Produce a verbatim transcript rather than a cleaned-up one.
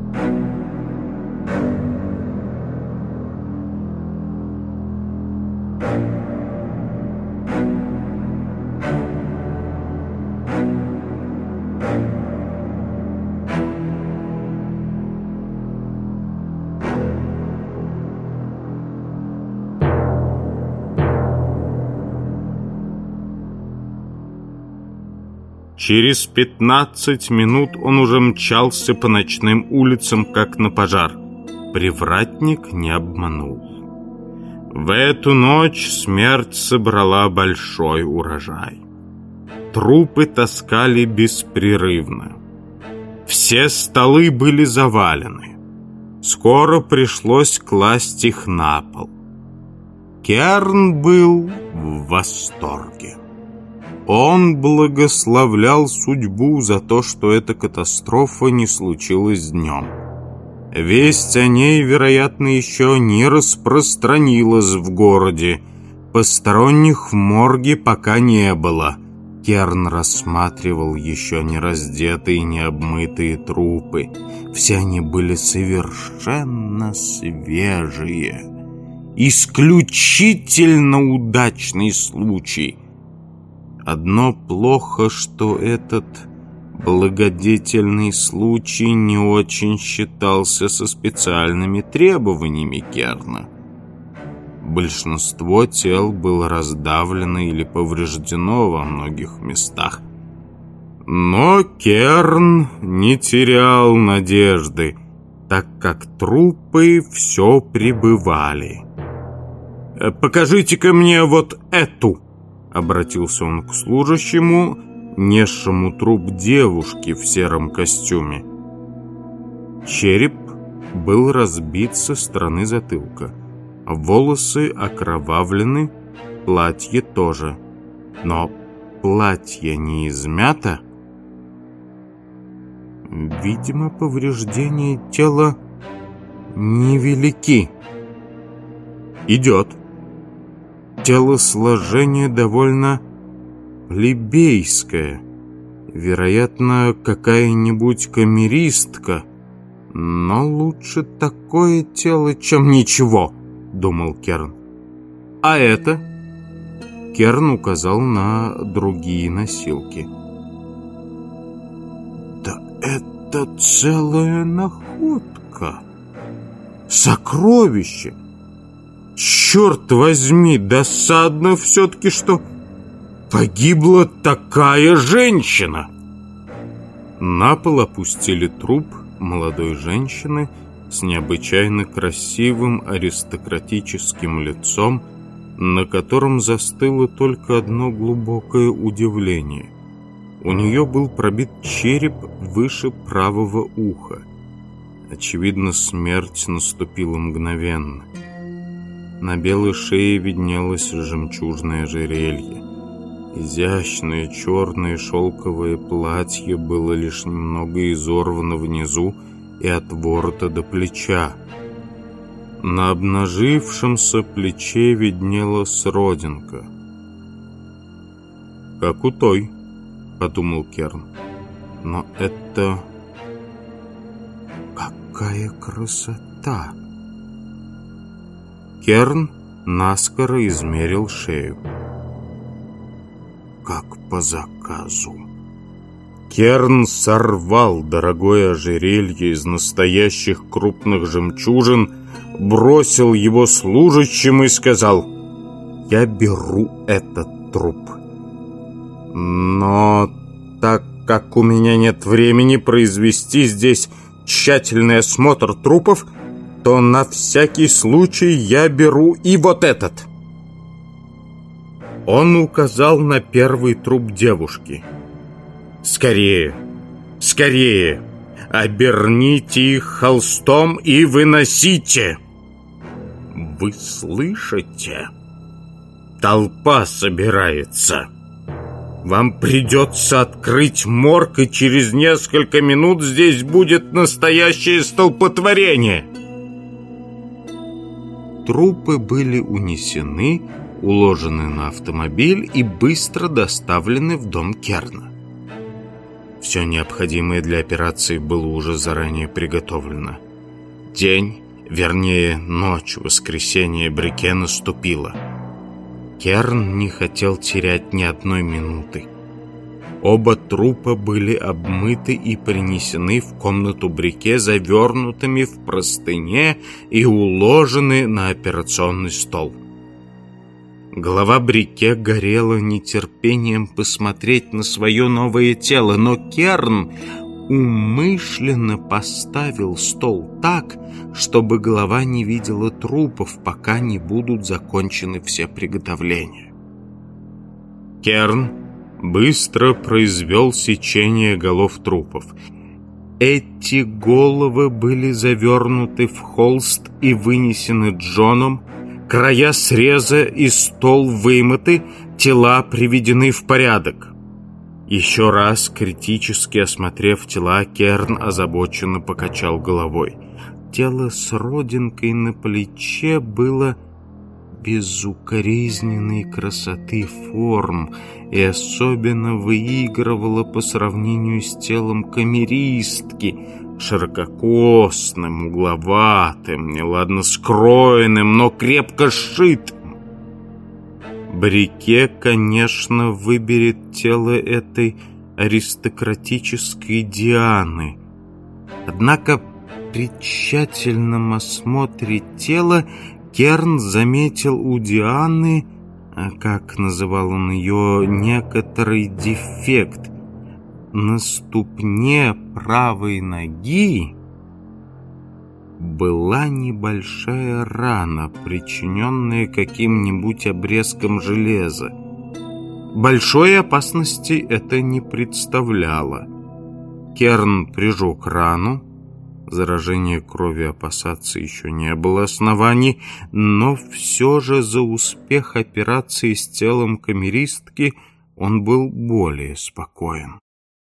Через пятнадцать минут он уже мчался по ночным улицам, как на пожар. Привратник не обманул. В эту ночь смерть собрала большой урожай. Трупы таскали беспрерывно. Все столы были завалены. Скоро пришлось класть их на пол. Керн был в восторге. Он благословлял судьбу за то, что эта катастрофа не случилась днем. Весть о ней, вероятно, еще не распространилась в городе. Посторонних в морге пока не было. Керн рассматривал еще не раздетые, не обмытые трупы. Все они были совершенно свежие. Исключительно удачный случай. Одно плохо, что этот благодетельный случай не очень считался со специальными требованиями Керна. Большинство тел было раздавлено или повреждено во многих местах. Но Керн не терял надежды, так как трупы все прибывали. «Покажите-ка мне вот эту!» — обратился он к служащему, несшему труп девушки в сером костюме. Череп был разбит со стороны затылка. Волосы окровавлены, платье тоже. Но платье не измято. Видимо, повреждения тела невелики. Идет. Телосложение довольно плебейское. Вероятно, какая-нибудь камеристка. Но лучше такое тело, чем ничего, думал Керн. А это? Керн указал на другие носилки. Да это целая находка. Сокровище. Черт возьми, досадно все-таки, что погибла такая женщина. На пол опустили труп молодой женщины с необычайно красивым аристократическим лицом, на котором застыло только одно глубокое удивление. У нее был пробит череп выше правого уха. Очевидно, смерть наступила мгновенно. На белой шее виднелось жемчужное ожерелье. Изящное черное шелковое платье было лишь немного изорвано внизу и от ворота до плеча. На обнажившемся плече виднелась родинка. «Как у той», — подумал Керн. «Но это... какая красота!» Керн наскоро измерил шею. Как по заказу. Керн сорвал дорогое ожерелье из настоящих крупных жемчужин, бросил его служащим и сказал: «Я беру этот труп. Но так как у меня нет времени произвести здесь тщательный осмотр трупов, то на всякий случай я беру и вот этот». Он указал на первый труп девушки. «Скорее, скорее, оберните их холстом и выносите!» «Вы слышите? Толпа собирается. Вам придется открыть морг, и через несколько минут здесь будет настоящее столпотворение!» Трупы были унесены, уложены на автомобиль и быстро доставлены в дом Керна. Все необходимое для операции было уже заранее приготовлено. День, вернее, ночь воскресенья Брике наступила. Керн не хотел терять ни одной минуты. Оба трупа были обмыты и принесены в комнату Брике завернутыми в простыне и уложены на операционный стол. Голова Брике горела нетерпением посмотреть на свое новое тело, но Керн умышленно поставил стол так, чтобы голова не видела трупов, пока не будут закончены все приготовления. Керн быстро произвел сечение голов трупов. Эти головы были завернуты в холст и вынесены Джоном, края среза и стол вымыты, тела приведены в порядок. Еще раз, критически осмотрев тела, Керн озабоченно покачал головой. Тело с родинкой на плече было безукоризненной красоты форм и особенно выигрывало по сравнению с телом камеристки, ширококосным, угловатым, неладно скроенным, но крепко сшитым. Брике, конечно, выберет тело этой аристократической Дианы. Однако при тщательном осмотре тела Керн заметил у Дианы, как называл он ее, некоторый дефект. На ступне правой ноги была небольшая рана, причиненная каким-нибудь обрезком железа. Большой опасности это не представляло. Керн прижег рану. Заражения крови опасаться еще не было оснований, но все же за успех операции с телом камеристки он был более спокоен.